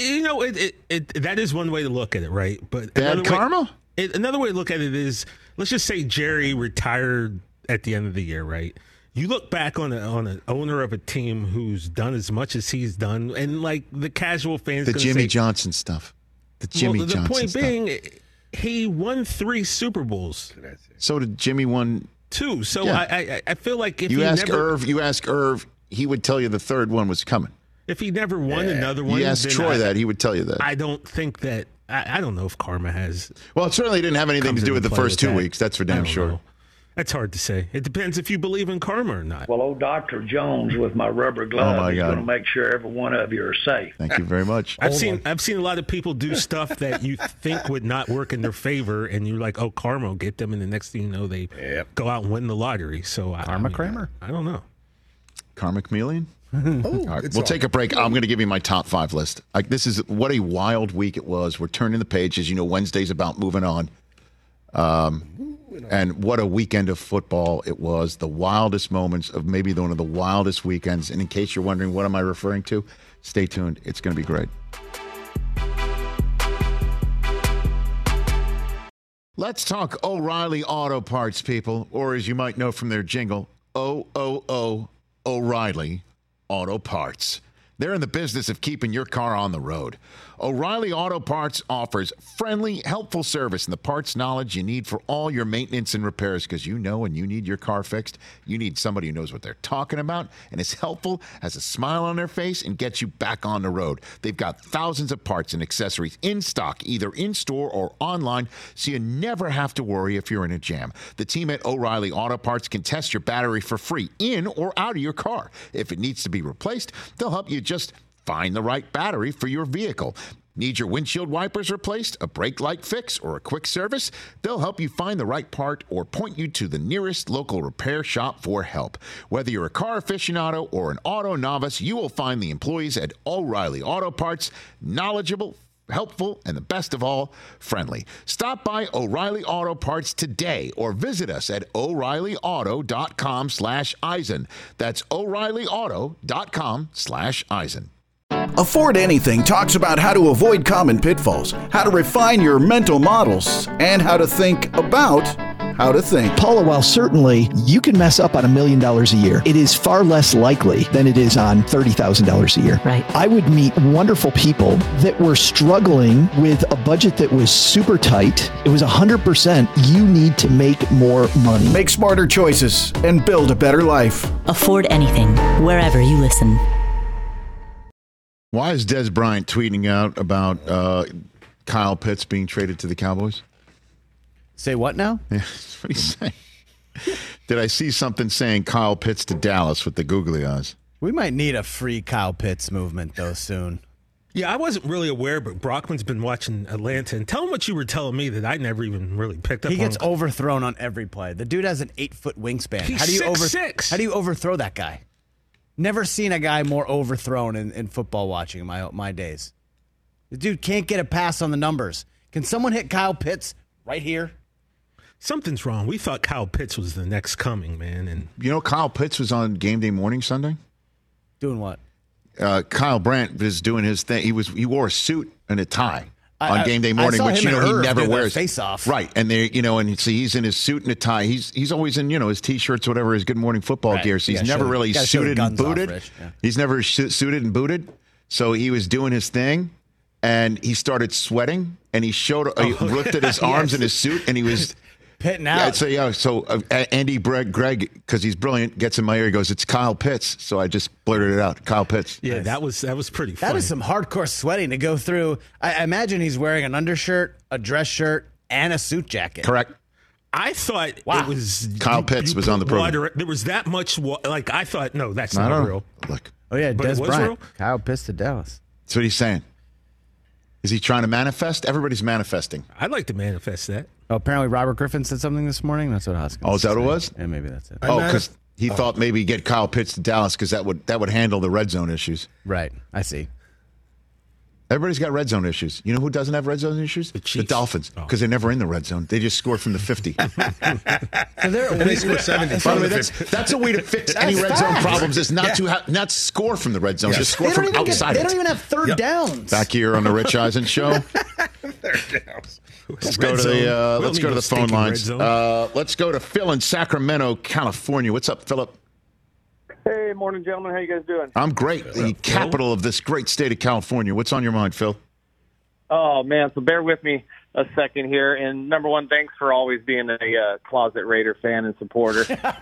Yeah. That is one way to look at it, right? But bad karma? Another way to look at it is, let's just say Jerry retired at the end of the year, right? You look back on an owner of a team who's done as much as he's done, and like the casual fans, the Jimmy Johnson stuff. The point being, he won 3 Super Bowls. So did Jimmy won 2. So yeah. I feel like if you ask Irv, he would tell you the third one was coming. If he never won another one, you ask Troy that, he would tell you that. I don't think that. I don't know if karma has. Well, it certainly didn't have anything to do with the first 2 weeks. That's for damn sure. Know. That's hard to say. It depends if you believe in karma or not. Well, old Dr. Jones with my rubber glove is going to make sure every one of you are safe. Thank you very much. I've seen a lot of people do stuff that you think would not work in their favor, and you're like, oh, karma will get them, and the next thing you know, they go out and win the lottery. So Kramer? I don't know. Karma Chameleon? All right, we'll take a break. I'm going to give you my top 5 list. This is what a wild week it was. We're turning the pages. Wednesday's about moving on. And what a weekend of football it was. The wildest moments of maybe one of the wildest weekends. And in case you're wondering, what am I referring to? Stay tuned. It's going to be great. Let's talk O'Reilly Auto Parts, people. Or as you might know from their jingle, O'Reilly Auto Parts. They're in the business of keeping your car on the road. O'Reilly Auto Parts offers friendly, helpful service and the parts knowledge you need for all your maintenance and repairs, because when you need your car fixed, you need somebody who knows what they're talking about and is helpful, has a smile on their face, and gets you back on the road. They've got thousands of parts and accessories in stock, either in-store or online, so you never have to worry if you're in a jam. The team at O'Reilly Auto Parts can test your battery for free in or out of your car. If it needs to be replaced, they'll help you just find the right battery for your vehicle. Need your windshield wipers replaced, a brake light fix, or a quick service? They'll help you find the right part or point you to the nearest local repair shop for help. Whether you're a car aficionado or an auto novice, you will find the employees at O'Reilly Auto Parts knowledgeable, helpful, and the best of all, friendly. Stop by O'Reilly Auto Parts today or visit us at O'ReillyAuto.com/Eisen. That's O'ReillyAuto.com/Eisen. Afford Anything talks about how to avoid common pitfalls, how to refine your mental models, and how to think about how to think. Paula, while certainly you can mess up on $1 million a year, it is far less likely than it is on $30,000 a year. Right. I would meet wonderful people that were struggling with a budget that was super tight. It was 100% you need to make more money. Make smarter choices and build a better life. Afford Anything, wherever you listen. Why is Des Bryant tweeting out about Kyle Pitts being traded to the Cowboys? Say what now? Yeah, that's what he's saying. Did I see something saying Kyle Pitts to Dallas with the googly eyes? We might need a free Kyle Pitts movement, though, soon. Yeah, I wasn't really aware, but Brockman's been watching Atlanta. And tell him what you were telling me that I never even really picked up on. He gets overthrown on every play. The dude has an 8-foot wingspan. He's How do you 6'6". How do you overthrow that guy? Never seen a guy more overthrown in football watching in my days. The dude can't get a pass on the numbers. Can someone hit Kyle Pitts right here? Something's wrong. We thought Kyle Pitts was the next coming, man. And you know, Kyle Pitts was on Game Day Morning Sunday. Doing what? Kyle Brandt was doing his thing. He wore a suit and a tie on Game Day Morning, which he never wears. Face off, right? And they, and so he's in his suit and a tie. He's always in his t-shirts, whatever, his Good Morning Football gear. So he's never really suited and booted. Yeah. He's never suited and booted. So he was doing his thing, and he started sweating, and he looked at his arms in his suit, and he was. Pitting out. So Andy Greg, because he's brilliant, gets in my ear. He goes, "It's Kyle Pitts." So I just blurted it out, Kyle Pitts. Yeah, that was pretty funny. That is some hardcore sweating to go through. I imagine he's wearing an undershirt, a dress shirt, and a suit jacket. Correct. I thought it was Kyle Pitts was on the program. There was that much. Like I thought, no, that's not real. Look. Oh yeah, Des Bryant. Real? Kyle Pitts to Dallas. That's what he's saying. Is he trying to manifest? Everybody's manifesting. I'd like to manifest that. Oh, apparently Robert Griffin said something this morning. That's what Hoskins. Oh, is that what it was? Yeah, maybe that's it. Oh, because he thought maybe get Kyle Pitts to Dallas because that would handle the red zone issues. Right. I see. Everybody's got red zone issues. You know who doesn't have red zone issues? The Dolphins, because they're never in the red zone. They just score from the 50. So they score 70. By the way, that's a way to fix any red zone problems. Is not score from the red zone. Just score from outside. They don't even have third downs. Back here on the Rich Eisen Show. Third downs. Let's go to the phone lines. Let's go to Phil in Sacramento, California. What's up, Philip? Hey, morning, gentlemen. How you guys doing? I'm great. The capital of this great state of California. What's on your mind, Phil? Oh, man. So bear with me a second here. And number one, thanks for always being a closet Raider fan and supporter.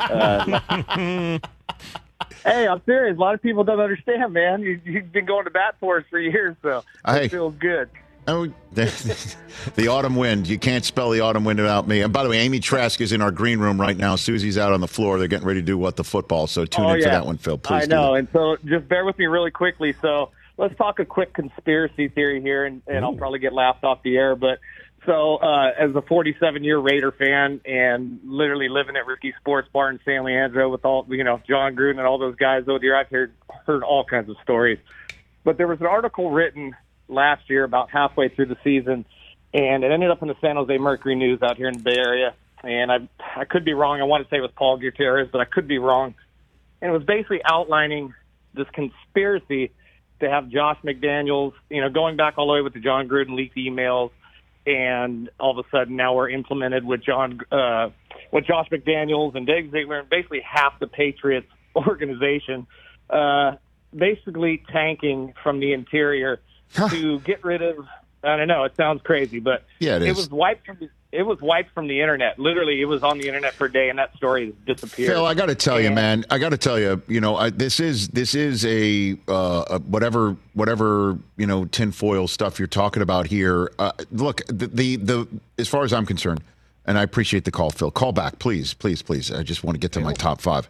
Hey, I'm serious. A lot of people don't understand, man. You've been going to bat for us for years, so it feels good. Oh, the autumn wind. You can't spell the autumn wind without me. And by the way, Amy Trask is in our green room right now. Susie's out on the floor. They're getting ready to do What the Football. So tune in for that one, Phil. Please. I know. And so just bear with me really quickly. So let's talk a quick conspiracy theory here, and I'll probably get laughed off the air. But so as a 47-year Raider fan and literally living at Ricky Sports Bar in San Leandro with all, John Gruden and all those guys over there, I've heard all kinds of stories. But there was an article written last year about halfway through the season, and it ended up in the San Jose Mercury News out here in the Bay Area. And I could be wrong. I want to say it was Paul Gutierrez, but I could be wrong. And it was basically outlining this conspiracy to have Josh McDaniels, going back all the way with the John Gruden leaked emails, and all of a sudden now we're implemented with Josh McDaniels and Dave Ziegler, and basically half the Patriots organization, basically tanking from the interior to get rid of. I don't know. It sounds crazy, but it was wiped from the internet. Literally, it was on the internet for a day, and that story has disappeared. Phil, I got to tell you, man. I got to tell you, this is a whatever tinfoil stuff you're talking about here. Look, the as far as I'm concerned, and I appreciate the call, Phil. Call back, please. I just want to get to my top five.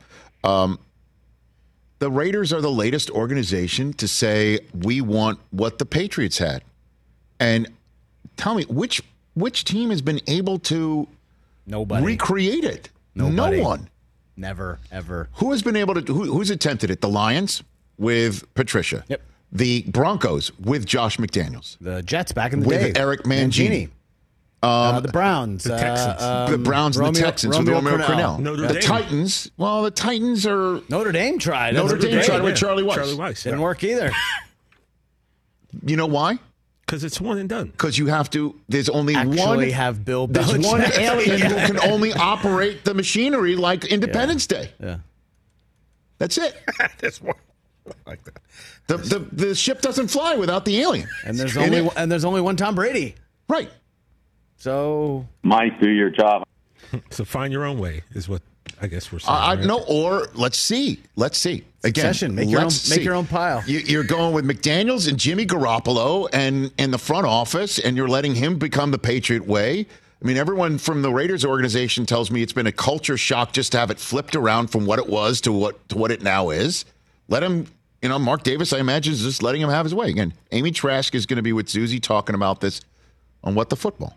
The Raiders are the latest organization to say we want what the Patriots had. And tell me, which team has been able to recreate it? Nobody. No one. Never, ever. Who has been able to? Who's attempted it? The Lions with Patricia. Yep. The Broncos with Josh McDaniels. The Jets back in the with day. Eric Mangini. The Browns. The Texans. The Browns and the Texans with Romeo Crennel. The Titans. Well, the Titans are... Notre Dame tried. Notre Dame tried with Charlie Weiss. Didn't work either. You know why? Because it's one and done. Because you have to... There's only Actually have Bill Belichick. There's one alien who can only operate the machinery like Independence Day. Yeah. That's it. That's one. Like that. The ship doesn't fly without the alien. And there's only one Tom Brady. Right. So Mike, do your job. So find your own way is what I guess we're saying. Right? No, or let's see. Again, Succession. Make your own pile. You're going with McDaniels and Jimmy Garoppolo and in the front office, and you're letting him become the Patriot way. I mean, everyone from the Raiders organization tells me it's been a culture shock just to have it flipped around from what it was to what it now is. Let him, Mark Davis, I imagine, is just letting him have his way. Again, Amy Trask is going to be with Susie talking about this on What the Football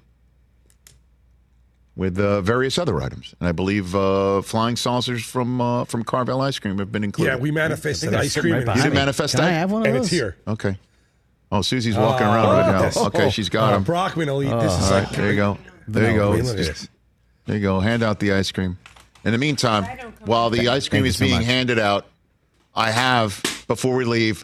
with various other items. And I believe flying saucers from Carvel Ice Cream have been included. Yeah, we manifested ice cream. You didn't manifest that? I have one of and those? it's here. Okay. Oh, Susie's walking around right now. Okay, she's got them. Brockman will eat this. All right, there you go. There you go. There you go. Hand out the ice cream. In the meantime, while the ice cream is being handed out, I have, before we leave,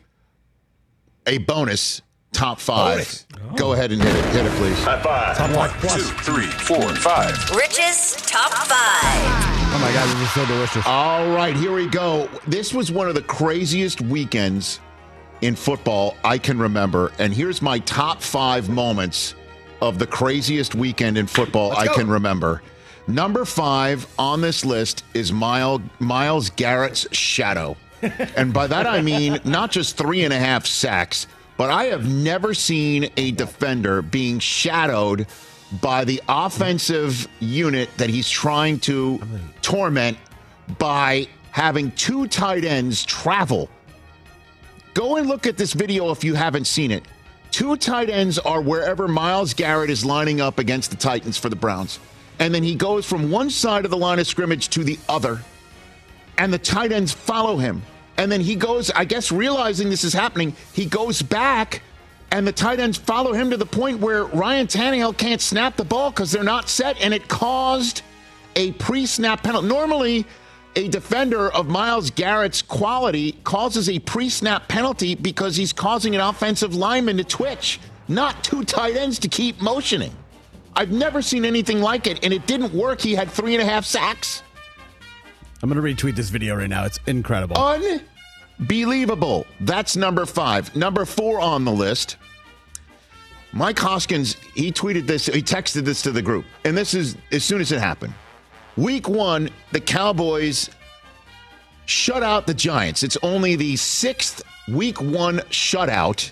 a bonus top 5. Go ahead and hit it, please. High five. 1, 2, 3, 4, 5. Rich's top 5. Oh my God, this is so delicious. All right, here we go. This was one of the craziest weekends in football I can remember. And here's my top 5 moments of the craziest weekend in football I can remember. Number 5 on this list is Myles Garrett's shadow. And by that I mean not just 3.5 sacks, but I have never seen a defender being shadowed by the offensive unit that he's trying to torment by having 2 tight ends travel. Go and look at this video if you haven't seen it. 2 tight ends are wherever Myles Garrett is lining up against the Titans for the Browns. And then he goes from one side of the line of scrimmage to the other. And the tight ends follow him. And then he goes, I guess realizing this is happening, he goes back and the tight ends follow him to the point where Ryan Tannehill can't snap the ball because they're not set. And it caused a pre-snap penalty. Normally, a defender of Myles Garrett's quality causes a pre-snap penalty because he's causing an offensive lineman to twitch, not 2 tight ends to keep motioning. I've never seen anything like it, and it didn't work. He had 3.5 sacks. I'm going to retweet this video right now. It's incredible. Unbelievable. That's number 5. Number 4 on the list, Mike Hoskins, he tweeted this, he texted this to the group, and this is as soon as it happened. Week 1, the Cowboys shut out the Giants. It's only the 6th Week 1 shutout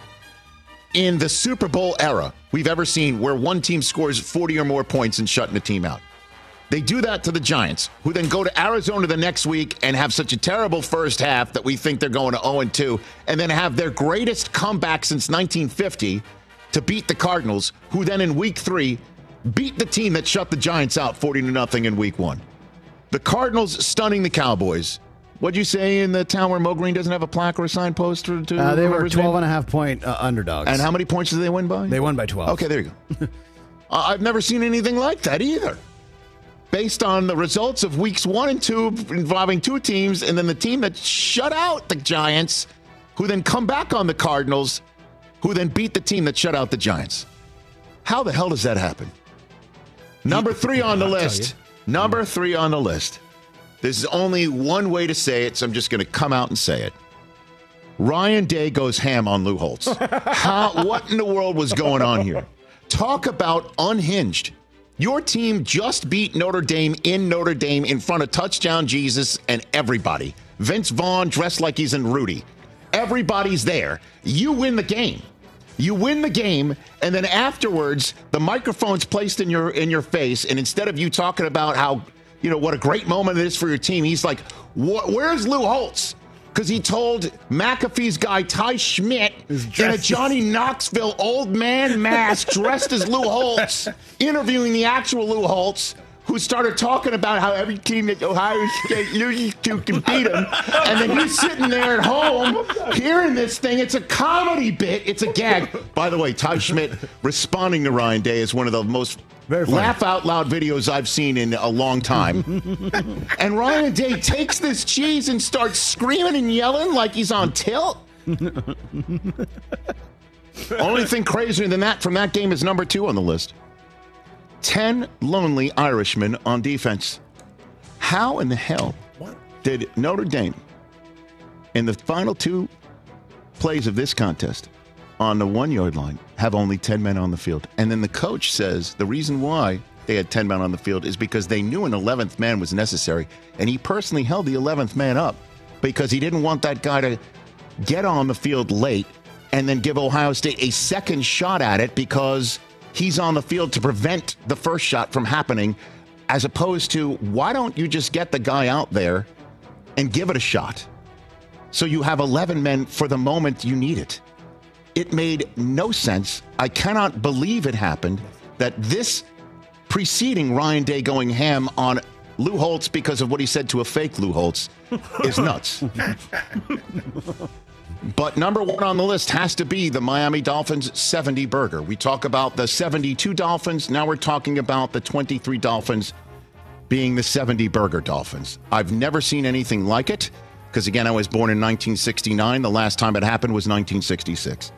in the Super Bowl era we've ever seen where one team scores 40 or more points and shutting a team out. They do that to the Giants, who then go to Arizona the next week and have such a terrible first half that we think they're going to 0-2, and then have their greatest comeback since 1950 to beat the Cardinals, who then in Week 3 beat the team that shut the Giants out 40-0 in Week 1. The Cardinals stunning the Cowboys. What'd you say in the town where Mo Green doesn't have a plaque or a signpost? They were 12.5-point underdogs. And how many points did they win by? They won by 12. Okay, there you go. I've never seen anything like that either. Based on the results of weeks 1 and 2 involving 2 teams, and then the team that shut out the Giants, who then come back on the Cardinals, who then beat the team that shut out the Giants. How the hell does that happen? Number 3 on the list. Number 3 on the list. There's only one way to say it, so I'm just going to come out and say it. Ryan Day goes ham on Lou Holtz. What in the world was going on here? Talk about unhinged. Your team just beat Notre Dame in front of Touchdown Jesus and everybody. Vince Vaughn dressed like he's in Rudy. Everybody's there. You win the game. You win the game, and then afterwards, the microphone's placed in your face, and instead of you talking about how, what a great moment it is for your team, he's like, where's Lou Holtz? Because he told McAfee's guy, Ty Schmidt, in a Johnny Knoxville old man mask dressed as Lou Holtz, interviewing the actual Lou Holtz, who started talking about how every team that Ohio State loses to can beat them. And then he's sitting there at home hearing this thing. It's a comedy bit. It's a gag. By the way, Ty Schmidt responding to Ryan Day is one of the most laugh-out-loud videos I've seen in a long time. And Ryan Day takes this cheese and starts screaming and yelling like he's on tilt. Only thing crazier than that from that game is number 2 on the list. 10 lonely Irishmen on defense. How in the hell did Notre Dame, in the final 2 plays of this contest, on the 1-yard line, have only 10 men on the field? And then the coach says the reason why they had 10 men on the field is because they knew an 11th man was necessary. And he personally held the 11th man up because he didn't want that guy to get on the field late and then give Ohio State a second shot at it because he's on the field to prevent the first shot from happening, as opposed to, why don't you just get the guy out there and give it a shot so you have 11 men for the moment you need it? It made no sense. I cannot believe it happened, that this preceding Ryan Day going ham on Lou Holtz because of what he said to a fake Lou Holtz is nuts. But number 1 on the list has to be the Miami Dolphins 70 burger. We talk about the 72 Dolphins. Now we're talking about the 23 Dolphins being the 70 burger Dolphins. I've never seen anything like it because, again, I was born in 1969. The last time it happened was 1966.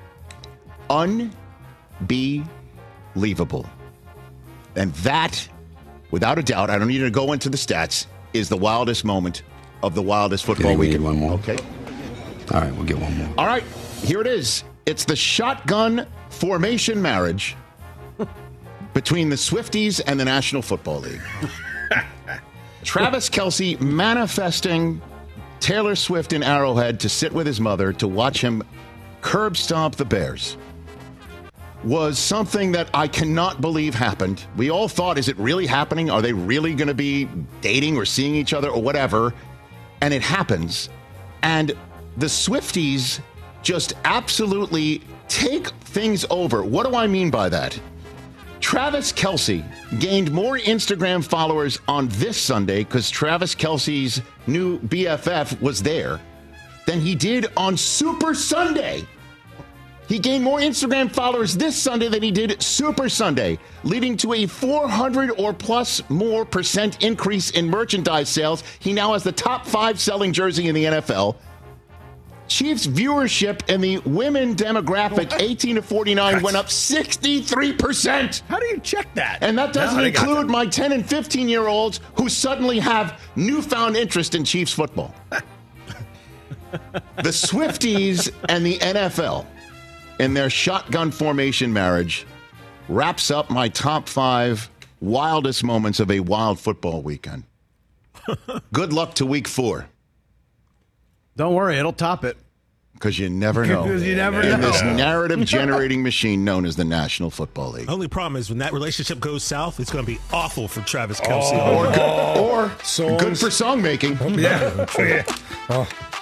Unbelievable. And that, without a doubt, I don't need to go into the stats, is the wildest moment of the wildest football weekend. One more. Okay. All right, we'll get one more. All right, here it is. It's the shotgun formation marriage between the Swifties and the National Football League. Travis Kelce manifesting Taylor Swift in Arrowhead to sit with his mother to watch him curb stomp the Bears was something that I cannot believe happened. We all thought, is it really happening? Are they really going to be dating or seeing each other or whatever? And it happens. And the Swifties just absolutely take things over. What do I mean by that? Travis Kelce gained more Instagram followers on this Sunday because Travis Kelce's new BFF was there than he did on Super Sunday. He gained more Instagram followers this Sunday than he did Super Sunday, leading to a 400 or plus more % increase in merchandise sales. He now has the top 5 selling jersey in the NFL. Chiefs viewership in the women demographic 18 to 49 went up 63%. How do you check that? And that doesn't include my 10 and 15-year-olds who suddenly have newfound interest in Chiefs football. The Swifties and the NFL in their shotgun formation marriage wraps up my top 5 wildest moments of a wild football weekend. Good luck to week 4. Don't worry, it'll top it. Because you never know. Because you never know. In this narrative-generating machine known as the National Football League. Only problem is when that relationship goes south, it's going to be awful for Travis Kelce. Or good for song making. Yeah.